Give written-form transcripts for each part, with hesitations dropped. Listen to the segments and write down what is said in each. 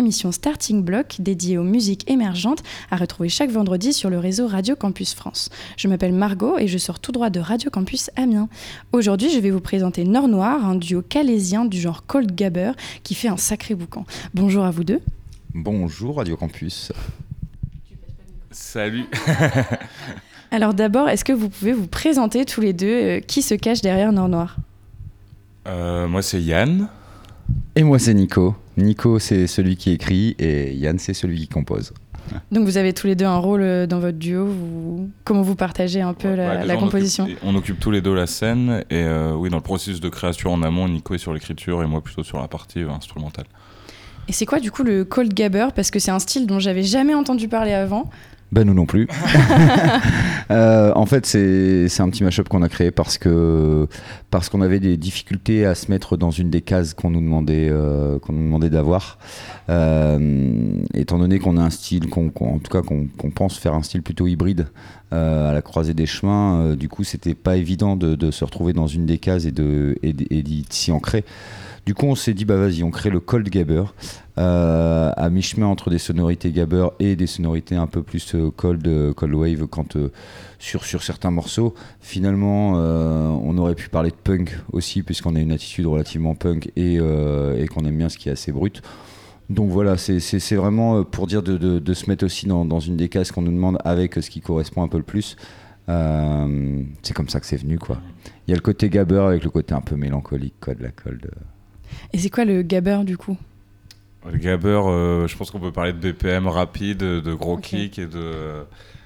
l'émission Starting Block dédiée aux musiques émergentes à retrouver chaque vendredi sur le réseau Radio Campus France. Je m'appelle Margot et je sors tout droit de Radio Campus Amiens. Aujourd'hui, je vais vous présenter Nord Noir, un duo calaisien du genre Cold Gabber qui fait un sacré boucan. Bonjour à vous deux. Bonjour Radio Campus. Salut. Alors d'abord, est-ce que vous pouvez vous présenter tous les deux qui se cache derrière Nord Noir ? Moi c'est Yann. Et moi c'est Nico. Nico c'est celui qui écrit et Yann c'est celui qui compose. Donc vous avez tous les deux un rôle dans votre duo. Comment vous partagez un peu la composition ? On occupe tous les deux la scène et oui, dans le processus de création en amont, Nico est sur l'écriture et moi plutôt sur la partie instrumentale. Et c'est quoi du coup le Cold Gabber ? Parce que c'est un style dont j'avais jamais entendu parler avant. Ben nous non plus. En fait, c'est un petit mashup qu'on a créé parce qu'on avait des difficultés à se mettre dans une des cases qu'on nous demandait d'avoir. Étant donné qu'on a un style, qu'on pense faire un style plutôt hybride à la croisée des chemins, du coup, c'était pas évident de se retrouver dans une des cases et d'y s'y ancrer. Du coup, on s'est dit, vas-y, on crée le Cold Gabber, à mi-chemin entre des sonorités Gabber et des sonorités un peu plus cold wave, quand sur certains morceaux. Finalement, on aurait pu parler de punk aussi, puisqu'on a une attitude relativement punk et qu'on aime bien ce qui est assez brut. Donc voilà, c'est vraiment pour dire de se mettre aussi dans une des cases qu'on nous demande avec ce qui correspond un peu le plus. C'est comme ça que c'est venu, quoi. Il y a le côté Gabber avec le côté un peu mélancolique, quoi, de la cold. Et c'est quoi le Gabber du coup ? Le Gabber, je pense qu'on peut parler de BPM rapide, de gros kicks et de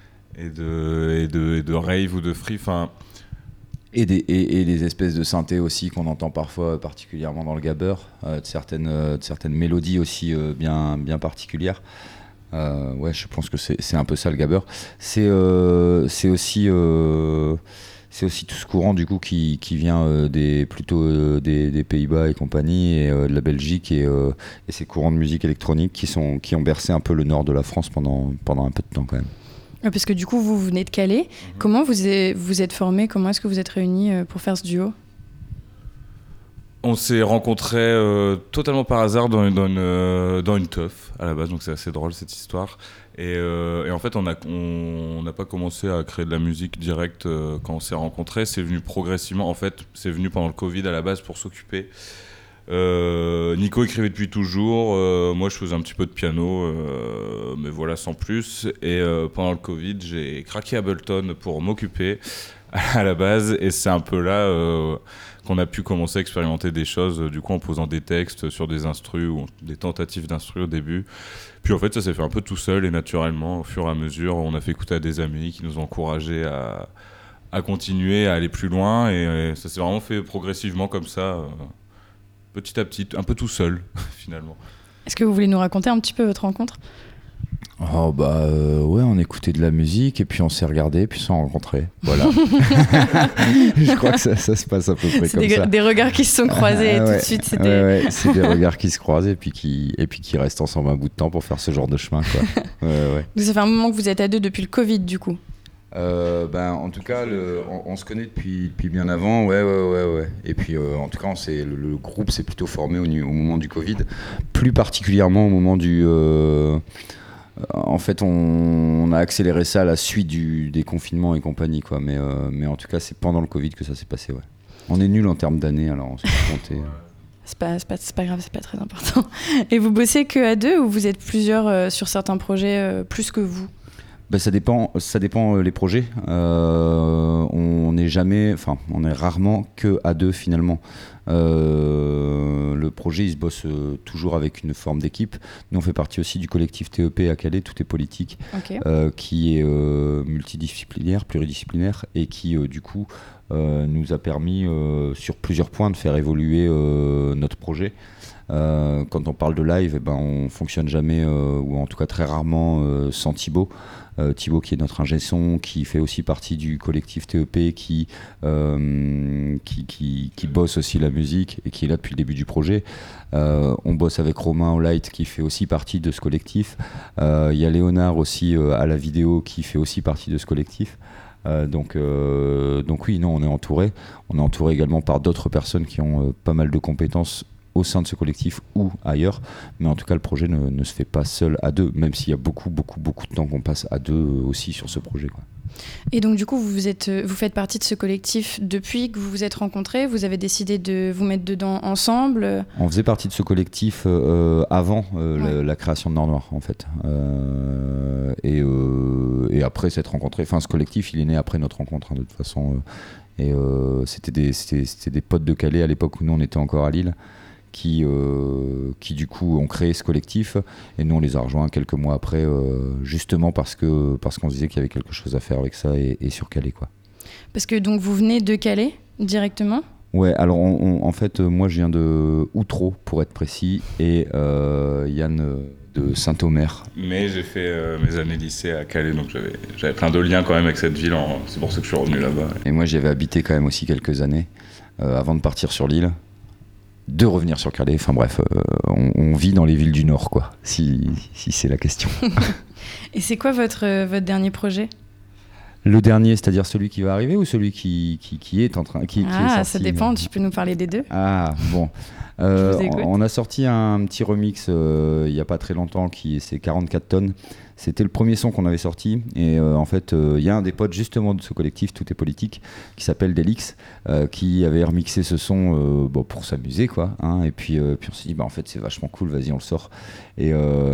rave ou de free. Et des espèces de synthé aussi qu'on entend parfois particulièrement dans le Gabber, de certaines mélodies aussi bien particulières. Ouais, je pense que c'est un peu ça le Gabber. C'est aussi tout ce courant du coup qui vient plutôt des Pays-Bas et compagnie, et de la Belgique et ces courants de musique électronique qui ont bercé un peu le nord de la France pendant un peu de temps quand même. Parce que du coup vous venez de Calais. Comment vous êtes formés ? Comment est-ce que vous êtes réunis pour faire ce duo ? On s'est rencontrés totalement par hasard dans une teuf à la base, donc c'est assez drôle cette histoire. Et en fait, on n'a pas commencé à créer de la musique directe quand on s'est rencontrés. C'est venu progressivement. En fait, c'est venu pendant le Covid à la base pour s'occuper. Nico écrivait depuis toujours. Moi, je faisais un petit peu de piano, mais voilà, sans plus. Et pendant le Covid, j'ai craqué Ableton pour m'occuper à la base. Et c'est un peu là qu'on a pu commencer à expérimenter des choses, du coup en posant des textes sur des instrus ou des tentatives d'instrus au début. Puis en fait ça s'est fait un peu tout seul et naturellement, au fur et à mesure, on a fait écouter à des amis qui nous ont encouragés à continuer, à aller plus loin, et ça s'est vraiment fait progressivement comme ça, petit à petit, un peu tout seul finalement. Est-ce que vous voulez nous raconter un petit peu votre rencontre ? Oh ouais, on écoutait de la musique et puis on s'est regardé puis on s'est rencontrés, voilà. Je crois que ça se passe à peu près comme ça. Des regards qui se sont croisés et tout de suite c'était... Ouais, c'est des regards qui se croisent et puis qui restent ensemble un bout de temps pour faire ce genre de chemin, quoi. Ouais. Donc ça fait un moment que vous êtes à deux depuis le Covid du coup. En tout cas, on se connaît depuis bien avant, ouais. Et puis, en tout cas, le groupe s'est plutôt formé au moment du Covid, plus particulièrement au moment du... En fait, on a accéléré ça à la suite des confinements et compagnie, quoi. Mais en tout cas, c'est pendant le Covid que ça s'est passé, ouais. On est nuls en termes d'années, alors on s'est compté. C'est pas grave, c'est pas très important. Et vous bossez que à deux ou vous êtes plusieurs sur certains projets plus que vous ? Ça dépend les projets. On est rarement que à deux finalement. Le projet il se bosse toujours avec une forme d'équipe. Nous on fait partie aussi du collectif TEP à Calais, Tout est politique, okay. Qui est multidisciplinaire, pluridisciplinaire et qui du coup nous a permis sur plusieurs points de faire évoluer notre projet. Quand on parle de live, on fonctionne jamais ou en tout cas très rarement sans Thibaut. Thibaut qui est notre ingé son, qui fait aussi partie du collectif TEP, qui bosse aussi la musique et qui est là depuis le début du projet. On bosse avec Romain au light qui fait aussi partie de ce collectif. Il y a Léonard aussi à la vidéo qui fait aussi partie de ce collectif. Donc oui, non, on est entouré. On est entouré également par d'autres personnes qui ont pas mal de compétences au sein de ce collectif ou ailleurs, mais en tout cas le projet ne se fait pas seul à deux, même s'il y a beaucoup de temps qu'on passe à deux aussi sur ce projet, quoi. Et donc du coup, vous faites partie de ce collectif depuis que vous vous êtes rencontrés. Vous avez décidé de vous mettre dedans ensemble. On faisait partie de ce collectif avant la création de Nord Noir, en fait. Et après s'être rencontrés, enfin ce collectif, il est né après notre rencontre, hein, de toute façon. C'était des potes de Calais à l'époque où nous on était encore à Lille, qui du coup ont créé ce collectif, et nous on les a rejoints quelques mois après, justement parce qu'on se disait qu'il y avait quelque chose à faire avec ça et sur Calais, quoi. Parce que donc vous venez de Calais directement ? Ouais, alors en fait moi je viens de Outreau pour être précis, et Yann de Saint-Omer. Mais j'ai fait mes années lycée à Calais, donc j'avais plein de liens quand même avec cette ville, c'est pour ça que je suis revenu là-bas. Et moi j'y avais habité quand même aussi quelques années avant de partir sur l'île, de revenir sur Calais. Enfin bref, on vit dans les villes du Nord, quoi, si c'est la question. Et c'est quoi votre dernier projet ? Le dernier, c'est-à-dire celui qui va arriver ou celui qui est en train, qui est sorti ? Ça dépend, tu peux nous parler des deux ? Ah, bon. On a sorti un petit remix il n'y a pas très longtemps, c'est 44 tonnes. C'était le premier son qu'on avait sorti, et en fait il y a un des potes justement de ce collectif Tout est politique qui s'appelle Delix, qui avait remixé ce son pour s'amuser, quoi, hein, et puis on s'est dit en fait c'est vachement cool, vas-y on le sort, et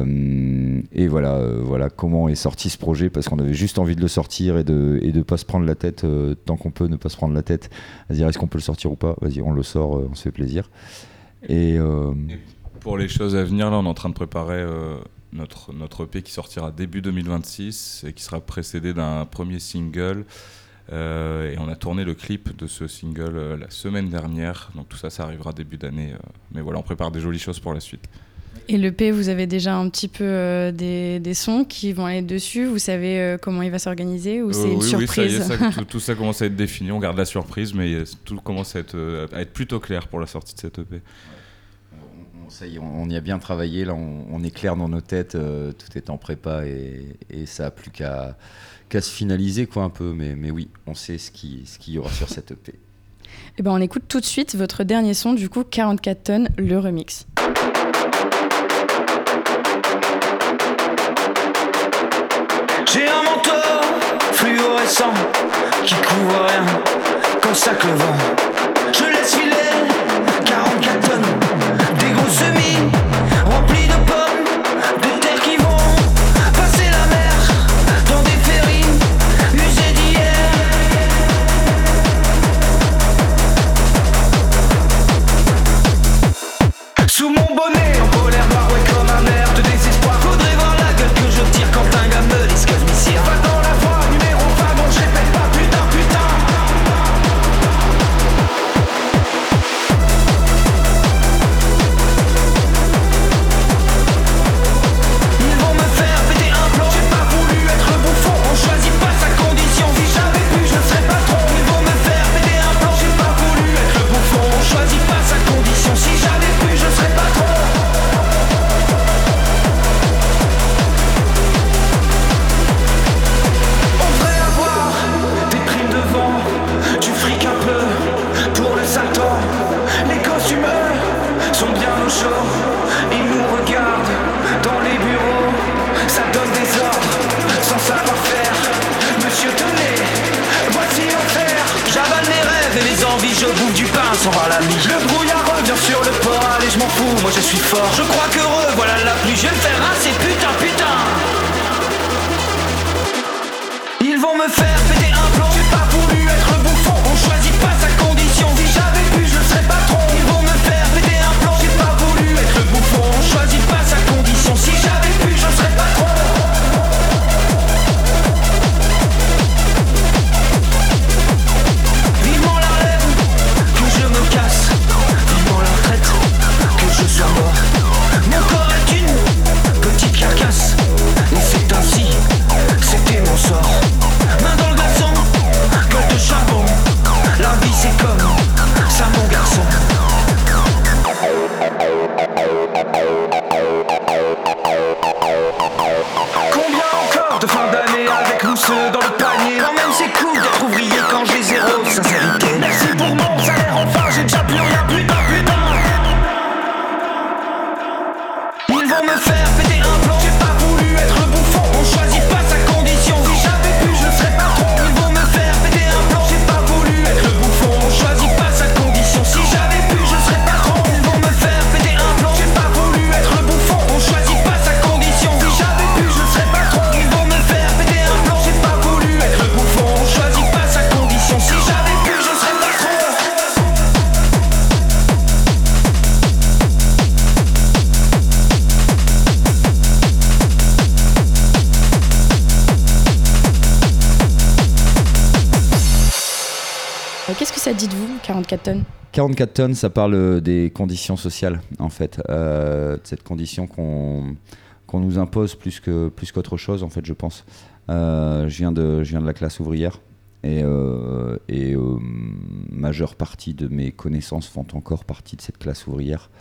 voilà comment est sorti ce projet, parce qu'on avait juste envie de le sortir et de pas se prendre la tête, tant qu'on peut ne pas se prendre la tête à dire est-ce qu'on peut le sortir ou pas, vas-y on le sort, on se fait plaisir. Et pour les choses à venir, là on est en train de préparer notre EP qui sortira début 2026 et qui sera précédé d'un premier single, et on a tourné le clip de ce single la semaine dernière, donc tout ça arrivera début d'année, mais voilà, on prépare des jolies choses pour la suite. Et l'EP, vous avez déjà un petit peu des sons qui vont aller dessus, vous savez comment il va s'organiser, ou c'est une surprise ? Oui, ça y est, tout ça commence à être défini, on garde la surprise, mais tout commence à être plutôt clair pour la sortie de cette EP. Ça y est, on y a bien travaillé, là on est clair dans nos têtes, tout est en prépa, et ça n'a plus qu'à se finaliser, quoi, un peu, mais oui, on sait ce qu'il y aura sur cette EP. Et on écoute tout de suite votre dernier son, du coup 44 tonnes, le remix. J'ai un manteau fluorescent qui couvre rien, consacre le vent. Je laisse filer 44 tonnes, des gros semis remplis de pommes, de terre qui vont passer la mer dans des ferries usées d'hier. Sous mon bonnet en polaire noir, ouais, comme un air de désespoir. Faudrait voir la gueule que je tire quand un gars me dit que je m'y sire. Va dans la voie, numéro 20, bon je répète pas, putain. Ils vont me faire péter un plomb. J'ai pas voulu être bouffon, on choisit pas sa condition. Si j'avais pu, je serais patron. Ils vont me faire péter un plomb. J'ai pas voulu être bouffon, on choisit pas sa condition. Si j'avais pu, je serais patron. On devrait avoir des primes de vent, du fric un peu pour le sale temps. Les costumeurs sont bien au chaud, ils nous regardent dans les bureaux. Ça donne des ordres sans savoir-faire. Monsieur tenez, voici l'enfer. J'avale les rêves et les envies, je bouffe du pain sans voir la mie. Le brouillard revient sur le port, allez je m'en fous, moi je suis fort. Je crois qu'heureux, voilà la pluie, je vais me faire rincer, putain. Ils vont me faire péter un plomb. J'ai pas voulu être bouffon, on choisit pas sa condition. Si j'avais pu, je serais patron. Ils vont me faire péter un plomb. J'ai pas voulu être bouffon, on choisit pas sa condition. Si j'avais pu, je serais patron. Vivement la relève, que je me casse. Vivement la retraite, que je sois mort. Mon corps est une petite carcasse. Qu'est-ce que ça dit de vous, 44 tonnes ? 44 tonnes, ça parle des conditions sociales, en fait. Cette condition qu'on nous impose plus qu'autre chose, en fait, je pense. Je viens de la classe ouvrière et majeure partie de mes connaissances font encore partie de cette classe ouvrière.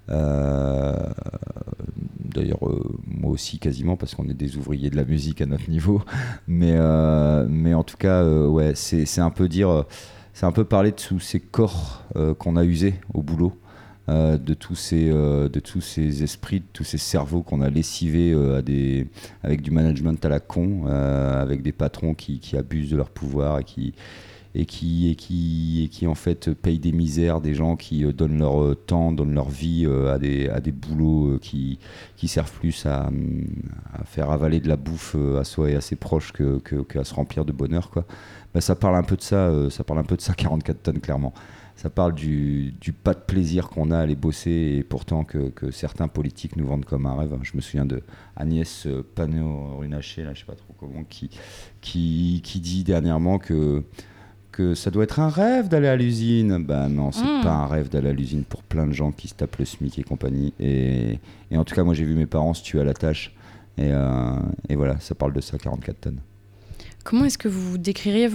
D'ailleurs, moi aussi quasiment, parce qu'on est des ouvriers de la musique à notre niveau. Mais en tout cas, ouais, c'est un peu dire... C'est un peu parler de tous ces corps qu'on a usés au boulot, de tous ces esprits, de tous ces cerveaux qu'on a lessivés avec du management à la con, avec des patrons qui abusent de leur pouvoir et qui en fait payent des misères, des gens qui donnent leur temps, donnent leur vie à des boulots qui servent plus à faire avaler de la bouffe à soi et à ses proches qu'à se remplir de bonheur, quoi. Bah, ça parle un peu de ça, 44 tonnes, clairement. Ça parle du pas de plaisir qu'on a à aller bosser et pourtant que certains politiques nous vendent comme un rêve. Je me souviens de Agnès Pannier-Runacher, là, je sais pas trop comment, qui dit dernièrement que ça doit être un rêve d'aller à l'usine. Ben non, c'est pas un rêve d'aller à l'usine pour plein de gens qui se tapent le SMIC et compagnie. Et en tout cas, moi j'ai vu mes parents se tuer à la tâche. Et voilà, ça parle de ça, 44 tonnes. Comment est-ce que vous décririez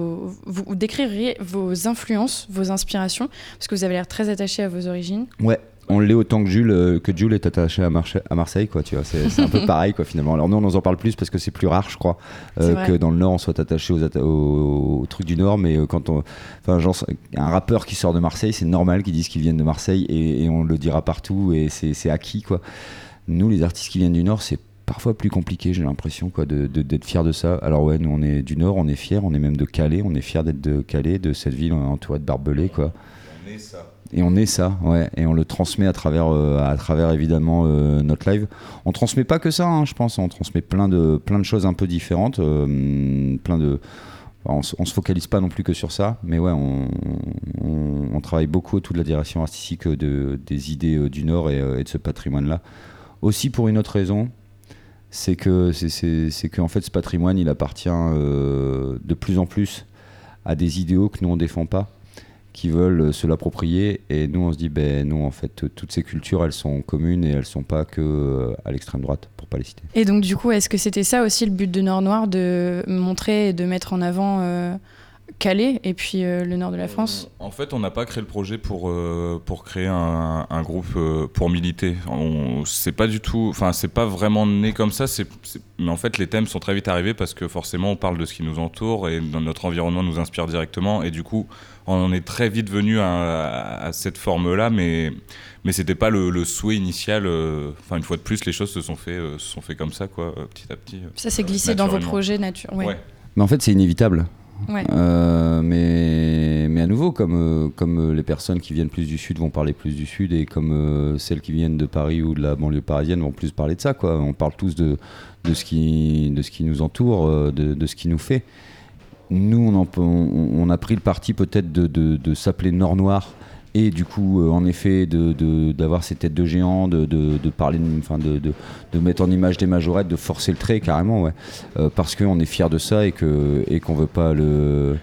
vos influences, vos inspirations ? Parce que vous avez l'air très attaché à vos origines. Ouais, on l'est autant que Jules est attaché à Marseille, quoi, tu vois. C'est un peu pareil, quoi, finalement. Alors nous, on en parle plus parce que c'est plus rare, je crois, que dans le Nord, on soit attaché aux trucs du Nord. Mais un rappeur qui sort de Marseille, c'est normal qu'ils disent qu'ils viennent de Marseille et on le dira partout et c'est acquis, quoi. Nous, les artistes qui viennent du Nord, c'est parfois plus compliqué, j'ai l'impression, quoi, d'être fier de ça. Alors ouais, nous on est du Nord, on est fiers, on est même de Calais, on est fiers d'être de Calais, de cette ville entourée de barbelés, quoi. On est ça. Et on est ça, ouais, et on le transmet à travers évidemment notre live. On transmet pas que ça, hein, je pense, on transmet plein de choses un peu différentes, on se focalise pas non plus que sur ça, mais ouais, on travaille beaucoup autour de la direction artistique des idées du Nord et de ce patrimoine-là. Aussi pour une autre raison, c'est que en fait ce patrimoine il appartient de plus en plus à des idéaux que nous on défend pas, qui veulent se l'approprier, et nous on se dit non, en fait toutes ces cultures elles sont communes et elles sont pas que à l'extrême droite, pour pas les citer. Et donc du coup, est-ce que c'était ça aussi le but de Nord Noir, de montrer et de mettre en avant Calais et puis le nord de la France? En fait, on n'a pas créé le projet pour créer un groupe pour militer. C'est pas du tout, enfin c'est pas vraiment né comme ça. Mais en fait, les thèmes sont très vite arrivés parce que forcément, on parle de ce qui nous entoure et notre environnement nous inspire directement. Et du coup, on est très vite venu à cette forme-là, mais c'était pas le souhait initial. Enfin, une fois de plus, les choses se sont fait comme ça, quoi, petit à petit. Ça s'est glissé dans vos projets ouais. Mais en fait, c'est inévitable. Ouais. Mais à nouveau, comme les personnes qui viennent plus du Sud vont parler plus du Sud, et comme celles qui viennent de Paris ou de la banlieue parisienne vont plus parler de ça, quoi. On parle tous de ce qui nous entoure, de ce qui nous fait. Nous, on a pris le parti peut-être de s'appeler Nord Noir, et du coup, en effet, d'avoir ces têtes de géants, de parler, de mettre en image des majorettes, de forcer le trait carrément, ouais, parce qu'on est fiers de ça et qu'on veut pas le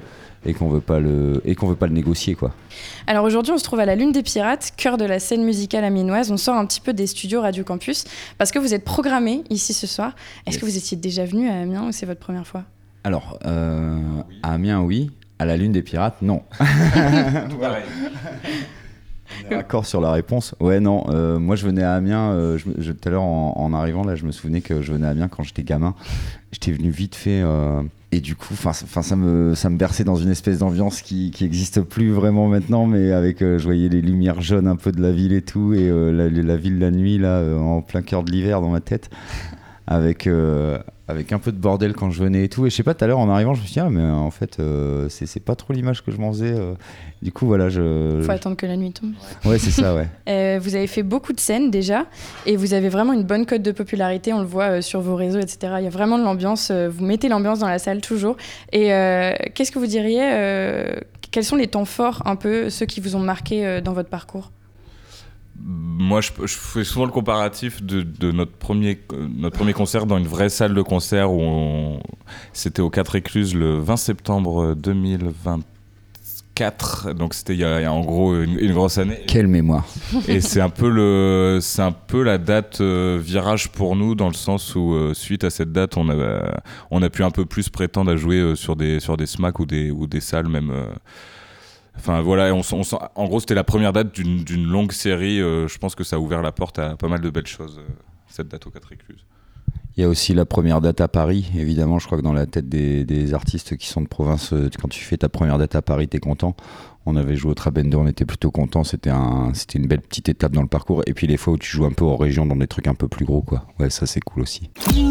négocier, quoi. Alors aujourd'hui, on se trouve à la Lune des Pirates, cœur de la scène musicale amiénoise. On sort un petit peu des studios Radio Campus parce que vous êtes programmé ici ce soir. Est-ce que vous étiez déjà venu à Amiens ou c'est votre première fois ? Alors, à Amiens, oui. À la Lune des Pirates, non. Tout pareil. On est d'accord sur la réponse. Ouais, non. Moi, je venais à Amiens. Tout à l'heure, en arrivant, là, je me souvenais que je venais à Amiens quand j'étais gamin. J'étais venu vite fait. Et du coup, ça me berçait dans une espèce d'ambiance qui n'existe plus vraiment maintenant, mais avec, je voyais les lumières jaunes un peu de la ville et tout, et la ville la nuit, là, en plein cœur de l'hiver dans ma tête. Avec un peu de bordel quand je venais et tout, et je sais pas, tout à l'heure en arrivant je me suis dit mais en fait c'est pas trop l'image que je m'en faisais, du coup voilà, faut attendre que la nuit tombe. Ouais, c'est ça, ouais. Vous avez fait beaucoup de scènes déjà et vous avez vraiment une bonne cote de popularité, on le voit sur vos réseaux, etc. Il y a vraiment de l'ambiance, vous mettez l'ambiance dans la salle toujours. Et qu'est-ce que vous diriez, quels sont les temps forts, un peu ceux qui vous ont marqué dans votre parcours? Moi, je fais souvent le comparatif de notre premier concert dans une vraie salle de concert c'était au 4 Écluses le 20 septembre 2024. 2004, donc c'était il y a en gros une grosse année. Quelle mémoire. Et c'est un peu la date virage pour nous, dans le sens où suite à cette date, on a pu un peu plus prétendre à jouer sur des SMAC ou des salles même. Enfin voilà, en gros c'était la première date d'une longue série. Je pense que ça a ouvert la porte à pas mal de belles choses, cette date aux 4 Écluses. Il y a aussi la première date à Paris, évidemment. Je crois que dans la tête des artistes qui sont de province, quand tu fais ta première date à Paris, t'es content. On avait joué au Trabendo, on était plutôt content. C'était une belle petite étape dans le parcours. Et puis les fois où tu joues un peu en région, dans des trucs un peu plus gros, quoi. Ouais, ça c'est cool aussi.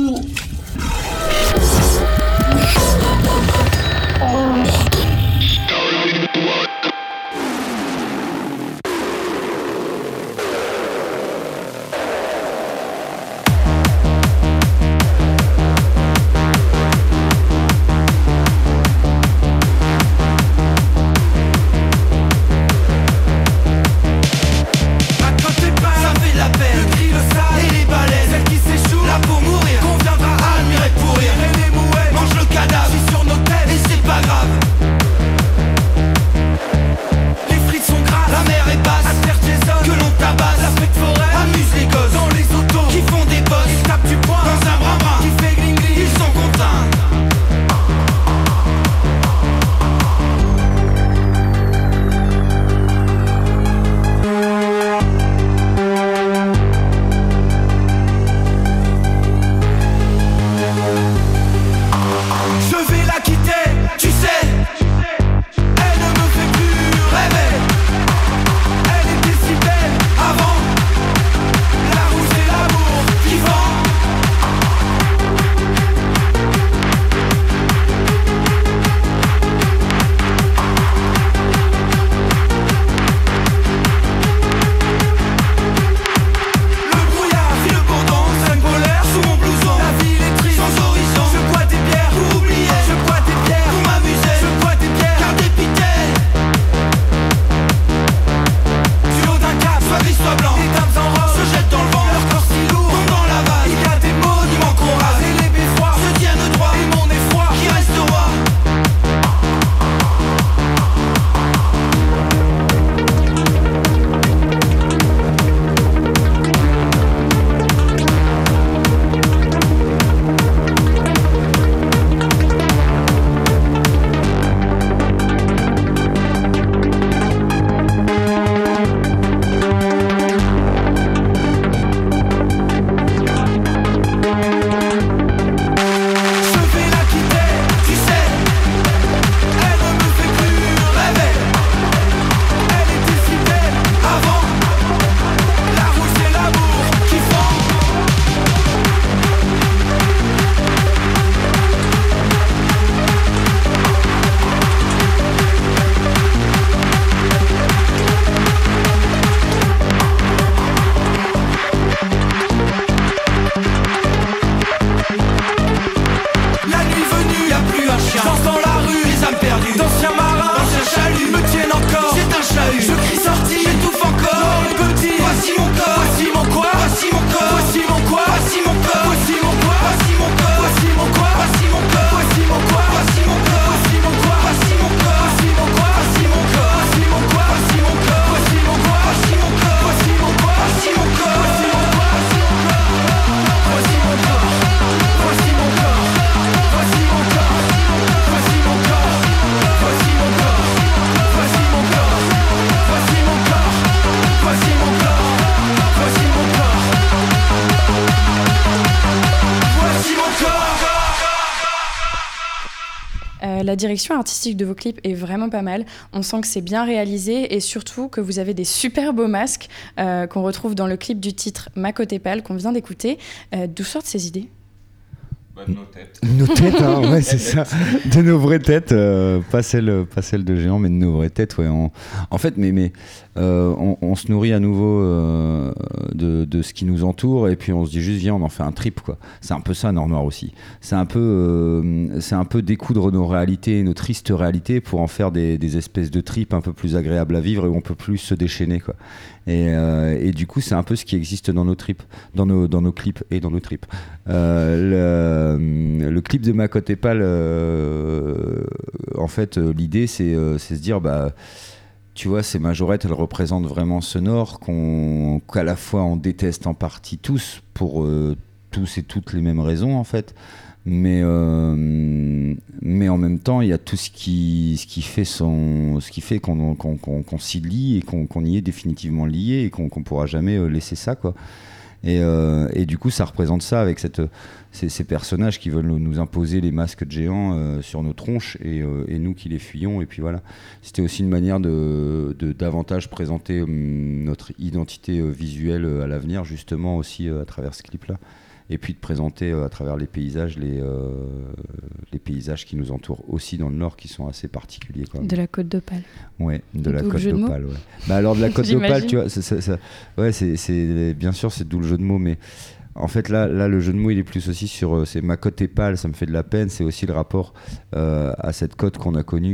La direction artistique de vos clips est vraiment pas mal. On sent que c'est bien réalisé et surtout que vous avez des super beaux masques qu'on retrouve dans le clip du titre Ma Côte Pâle qu'on vient d'écouter. D'où sortent ces idées ? De nos têtes. Nos têtes, hein, ouais, c'est ça. De nos vraies têtes, pas celles de géants, mais de nos vraies têtes. Ouais. En fait, on se nourrit à nouveau de ce qui nous entoure, et puis on se dit juste, viens, on en fait un trip, quoi. C'est un peu ça, Nord Noir aussi. C'est un peu découdre nos réalités, nos tristes réalités, pour en faire des espèces de trips un peu plus agréables à vivre et où on peut plus se déchaîner, quoi. Et du coup, c'est un peu ce qui existe dans nos trips, dans nos clips et dans nos trips. Le clip de Ma Côte Pâle, en fait, l'idée, c'est se dire, tu vois, ces majorettes, elles représentent vraiment ce Nord qu'à la fois on déteste en partie tous, pour tous et toutes les mêmes raisons, en fait. Mais en même temps, il y a tout ce qui fait qu'on s'y lie et qu'on y est définitivement lié et qu'on pourra jamais laisser ça, quoi. Et du coup, ça représente ça avec ces personnages qui veulent nous imposer les masques de géants sur nos tronches et nous qui les fuyons. Et puis voilà, c'était aussi une manière de davantage présenter notre identité visuelle à l'avenir, justement aussi à travers ce clip-là. Et puis de présenter à travers les paysages les paysages qui nous entourent aussi dans le Nord, qui sont assez particuliers, quoi. De la Côte d'Opale. Ouais, de la Côte d'Opale. Ouais. Alors de la Côte d'Opale, tu vois, c'est bien sûr, c'est d'où le jeu de mots, mais en fait là le jeu de mots il est plus aussi sur c'est ma côte est pâle, ça me fait de la peine. C'est aussi le rapport à cette côte qu'on a connue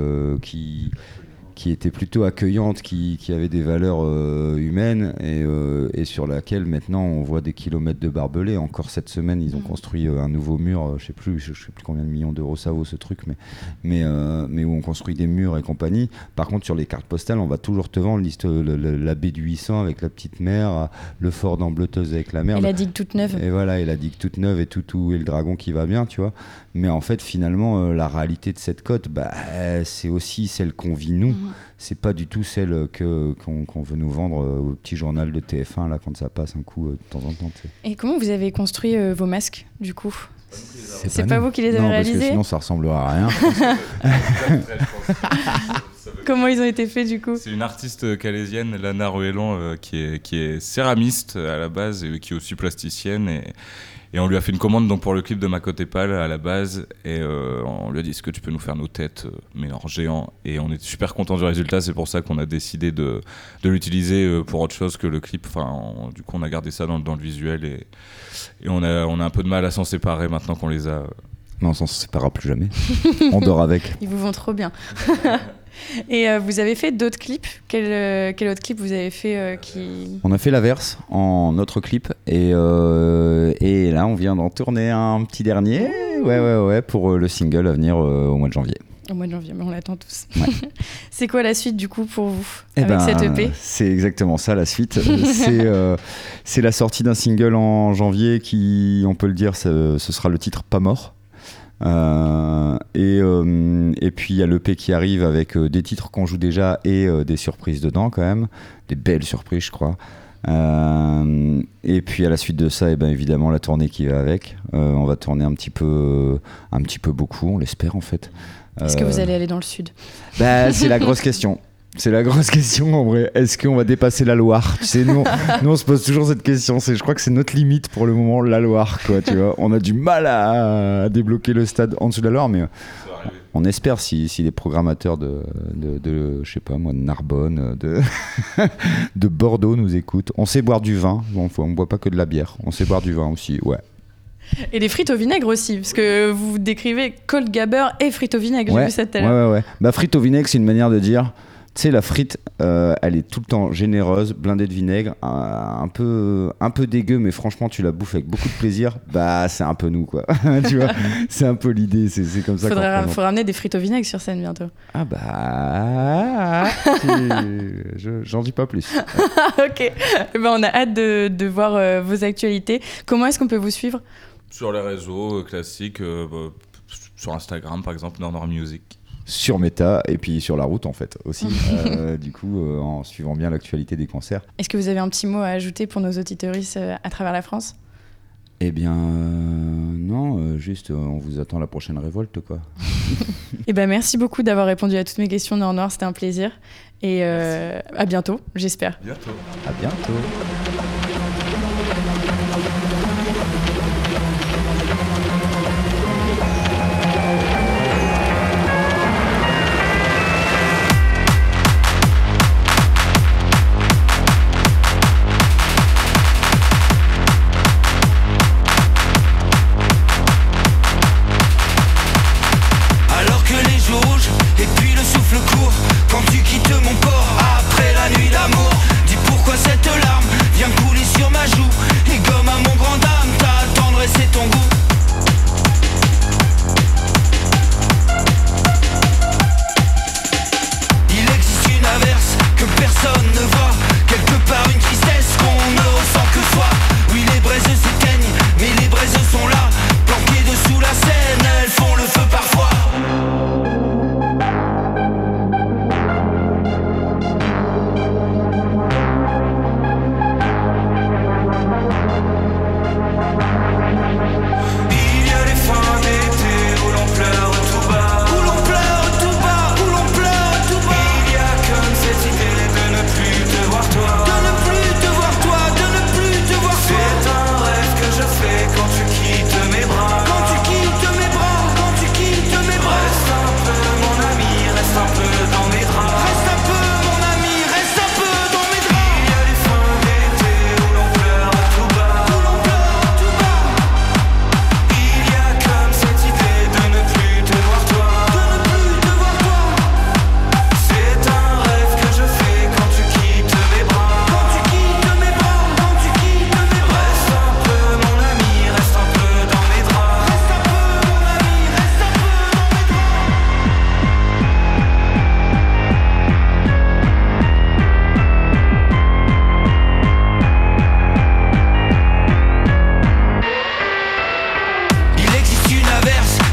qui était plutôt accueillante, qui avait des valeurs humaines et sur laquelle maintenant on voit des kilomètres de barbelés. Encore cette semaine, ils ont construit un nouveau mur, je sais plus combien de millions d'euros ça vaut ce truc, mais où on construit des murs et compagnie. Par contre, sur les cartes postales, on va toujours te vendre la baie du 800 avec la petite mer, le fort d'Ambleteuse avec la mer. Et la digue toute neuve. Et voilà, et la digue toute neuve et tout et le dragon qui va bien, tu vois. Mais en fait, finalement, la réalité de cette côte, c'est aussi celle qu'on vit nous. C'est pas du tout celle qu'on veut nous vendre au petit journal de TF1 là, quand ça passe un coup de temps en temps. T'sais. Et comment vous avez construit vos masques, du coup ? C'est pas vous qui les avez réalisés ? Parce que sinon ça ressemblera à rien. Comment ils ont été faits, du coup ? C'est une artiste calaisienne, Lana Ruellan, qui est céramiste à la base et qui est aussi plasticienne. Et on lui a fait une commande donc, pour le clip de Ma Côte Épale à la base. Et on lui a dit, est-ce que tu peux nous faire nos têtes, mais en géant ? Et on est super content du résultat. C'est pour ça qu'on a décidé de l'utiliser pour autre chose que le clip. Enfin, du coup, on a gardé ça dans le visuel. Et on a un peu de mal à s'en séparer maintenant qu'on les a. Non, on s'en séparera plus jamais. On dort avec. Ils vous vont trop bien. Et vous avez fait d'autres clips ? Quel autre clip vous avez fait qui... On a fait l'Averse en autre clip et là on vient d'en tourner un petit dernier pour le single à venir au mois de janvier. Au mois de janvier, mais on l'attend tous. Ouais. C'est quoi la suite du coup pour vous avec cette EP ? C'est exactement ça la suite. C'est la sortie d'un single en janvier qui, on peut le dire, ce sera le titre Pas mort. Et puis il y a l'EP qui arrive avec des titres qu'on joue déjà et des surprises dedans quand même, des belles surprises je crois. Et puis à la suite de ça, évidemment la tournée qui va avec. On va tourner un petit peu beaucoup, on l'espère en fait. Est-ce que vous allez aller dans le sud ? C'est la grosse question. C'est la grosse question en vrai. Est-ce qu'on va dépasser la Loire ? Tu sais, nous on se pose toujours cette question. Je crois que c'est notre limite pour le moment, la Loire, quoi. Tu vois, on a du mal à débloquer le stade en dessous de la Loire, mais on espère si les programmateurs de je sais pas moi, de Narbonne, de Bordeaux nous écoutent. On sait boire du vin. Bon, on boit pas que de la bière. On sait boire du vin aussi. Ouais. Et des frites au vinaigre aussi, parce que vous décrivez Cold Gabber et frites au vinaigre. J'ai vu ça tout à l'heure. Ouais. Frites au vinaigre, c'est une manière de dire. Tu sais, la frite, elle est tout le temps généreuse, blindée de vinaigre, un peu dégueu, mais franchement, tu la bouffes avec beaucoup de plaisir. C'est un peu nous, quoi. Tu vois, c'est un peu l'idée, c'est comme ça. Faut ramener des frites au vinaigre sur scène bientôt. J'en dis pas plus. Ok, on a hâte de voir vos actualités. Comment est-ce qu'on peut vous suivre ? Sur les réseaux classiques, sur Instagram par exemple, Nord Music. Sur Meta et puis sur la route en fait aussi, du coup en suivant bien l'actualité des concerts. Est-ce que vous avez un petit mot à ajouter pour nos auditeuristes à travers la France ? Eh bien non, juste on vous attend la prochaine révolte quoi. Merci beaucoup d'avoir répondu à toutes mes questions Nord, c'était un plaisir et à bientôt j'espère. À bientôt. Quand tu quittes mon corps après la nuit d'amour, dis pourquoi cette larme vient couler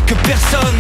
que personne